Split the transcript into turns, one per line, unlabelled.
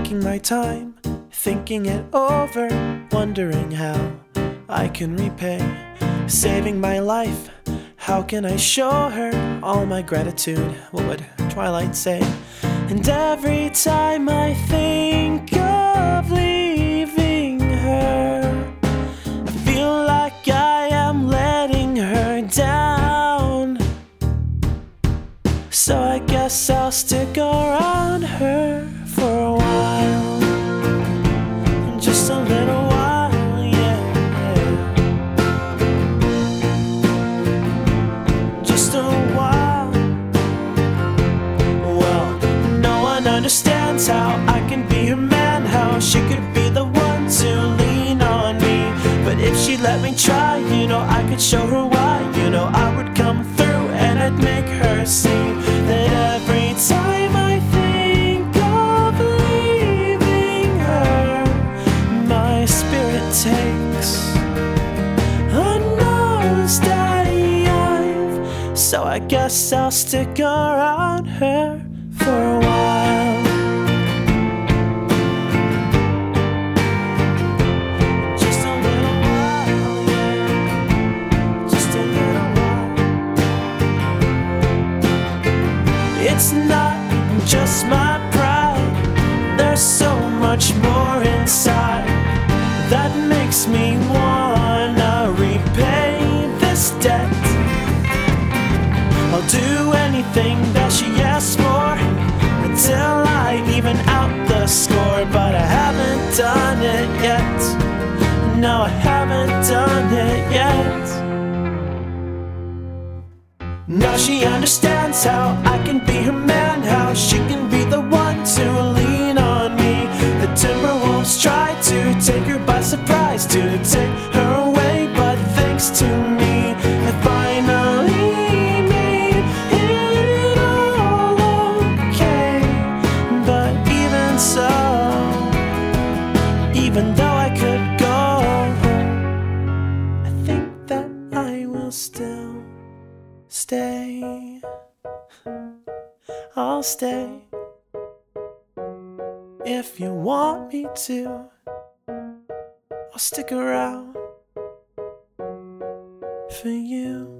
taking my time, thinking it over, wondering how I can repay, saving my life. How can I show her all my gratitude? What would Twilight say? And every time I think of leaving her, I feel like I am letting her down. So I guess I'll stick around her for a while, just a little while, yeah. Just a while. Well, no one understands how I can be her man, how she could be the one to lean on me. But if she let me try, you know, I could show her why. You know, I would come through and I'd make her see that every time I think of leaving her, my spirit takes a nosedive. So I guess I'll stick around her for a while. Just a little while, yeah. Just a little while. It's not just my pride, there's so much more inside that makes me wanna repay this debt. I'll do anything that she asks for until I even out the score. But I haven't done it yet. No, I haven't done it yet. Now she understands how I can be her man, how she can be the one to lean on me. The Timberwolves try to take her by surprise, to take her away, but thanks to me, I finally made it all okay. But even so, even though I could go, I think that I will still stay. I'll stay if you want me to. I'll stick around for you.